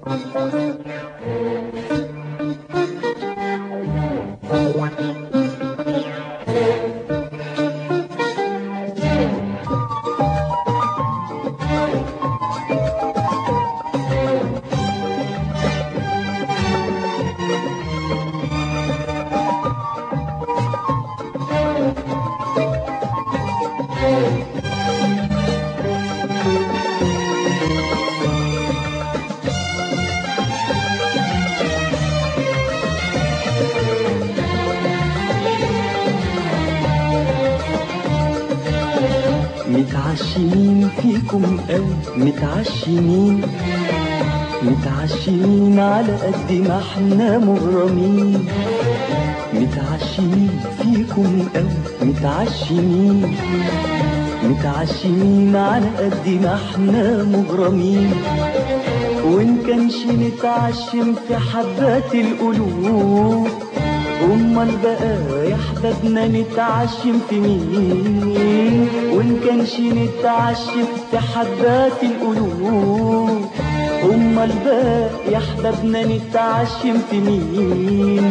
متعشمين فيكم قوي، متعشمين متعشمين على قد ما احنا مغرمين. متعشمين فيكم قوي، متعشمين متعشمين على قد ما احنا مغرمين. وان كانش نتعشم في حبات القلوب، امال بقى يا احبابنا نتعشم في مين؟ وان كانش نتعشم في حبات القلوب، امال بقى يا احبابنا نتعشم في مين؟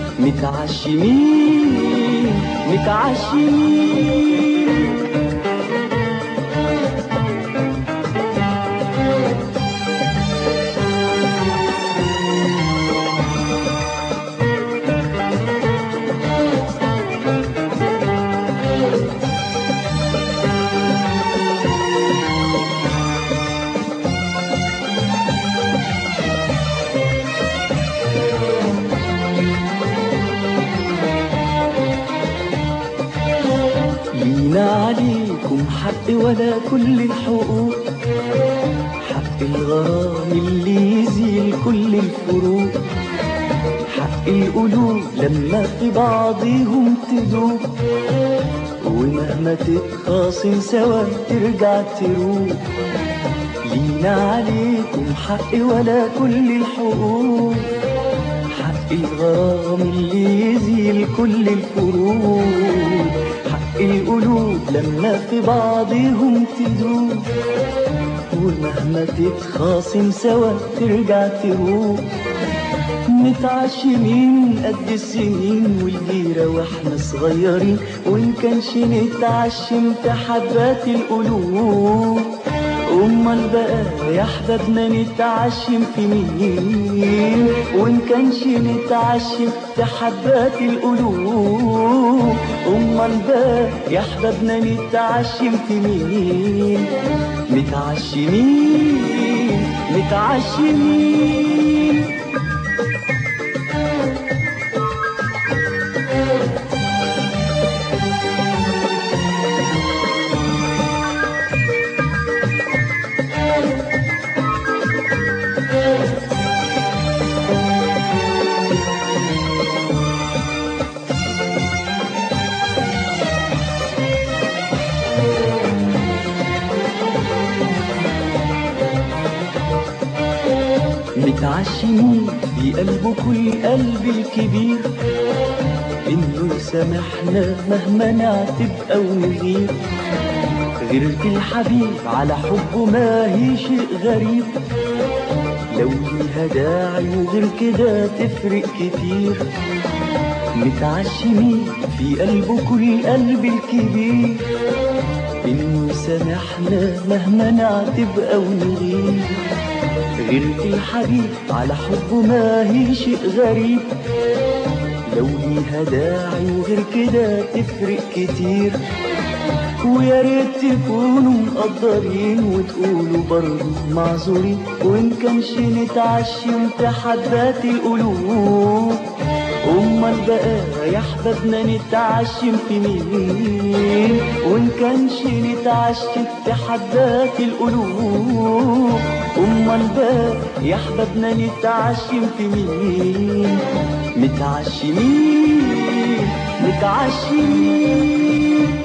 متعشمين متعشمين. لينا عليكم حق ولا كل الحقوق، حق الغرام اللي يزيل كل الفروق، حق القلوب لما في بعضهم تدوب، ومهما تتخاصم سوا ترجع تروق. لينا عليكم حق ولا كل الحقوق، حق الغرام اللي يزيل كل الفروق، حق القلوب لما في بعضهم تدوب، ومهما تتخاصم سوا ترجع تروق. متعشمين قد السنين والجيرة واحنا صغيرين، وان كانش نتعشم في حبات القلوب، امال بقى يا احبابنا نتعشم في مين؟ وان كانش نتعشم في حبات القلوب، امال بقى يا احبابنا نتعشم في مين؟ متعشمين متعشمين. متعشمين في قلبكوا القلب الكبير، انه يسامحنا مهما نعتب او نغير. غيرة الحبيب على حبه ما هي شيء غريب، لو ليها داعي وغير كده تفرق كتير. متعشمين في قلبكوا القلب الكبير، انه يسامحنا مهما نعتب او نغير. غيرة الحبيب على حبه ما هي شيء غريب، لو ليها داعي وغير كده تفرق كتير. ويا ريت تكونوا مقدرين وتقولوا برضه معذورين، وان كانش نتعشم في حبات القلوب، امال بقى يا احبابنا نتعشم في مين؟ وان كانش نتعشم في حبات القلوب، امال بقى يا احبابنا نتعشم في مين؟ متعشمين متعشمين.